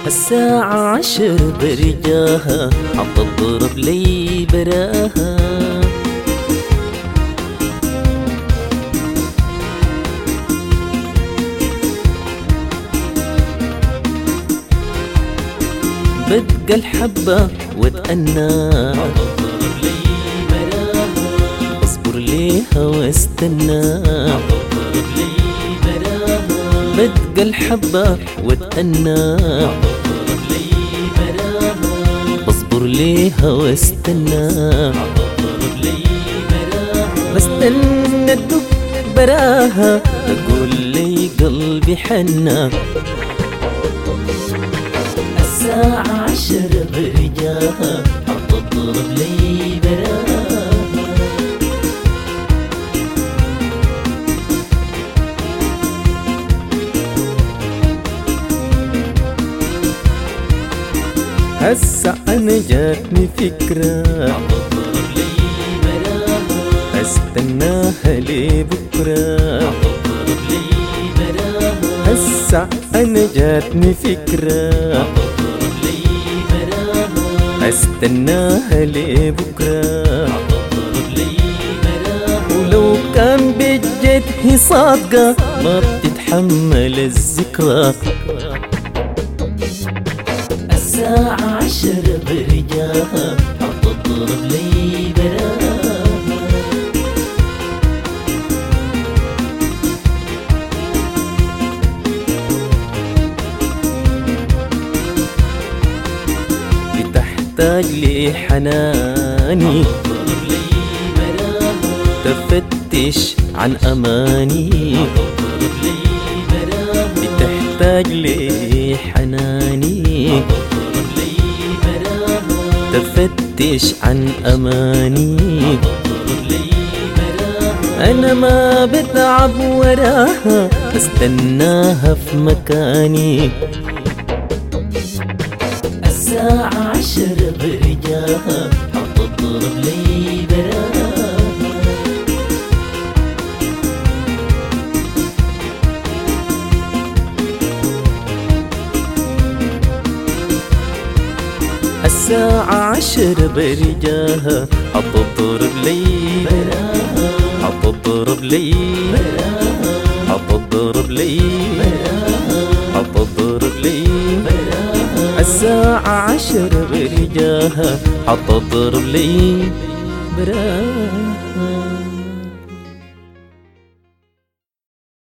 الساعة 10 برجاها حطت تضرب لي براها. بدق الحبة واتأنى حطت تضرب لي براها. اصبر ليها واستنى حطت تضرب لي براها. بدق الحبة واتأنى حطت لي براها. بصبر ليها واستنى حطت لي براها. بستنى تدق براها تقول لي قلبي حنى. الساعة 10 برجاها حطت تضرب لي براها. هسا أنا جاتني فكرة حطت تضرب لي براها. استناها لبكرة حطت تضرب لي براها. هسا أنا جاتني فكرة حطت تضرب لي براها. استناها لبكرة حطت تضرب لي براها. ولو كان بجد هي صادقة ما بتتحمل الذكرى. الساعة 10 برجاها حطت تضرب لي براها. بتحتاج لي حناني حطت تضرب لي براها. تفتش عن أماني حطت تضرب لي براها. بتحتاج لي حناني تفتش عن أماني. أنا ما بتعب وراها بستناها في مكاني. الساعة 10 برجاها حطت تضرب لي براها. الساعة 10 برجاها حطت تضرب لي براها. حطت تضرب لي براها. حطت تضرب لي براها. حطت تضرب لي براها. الساعة 10 برجاها حطت تضرب لي براها.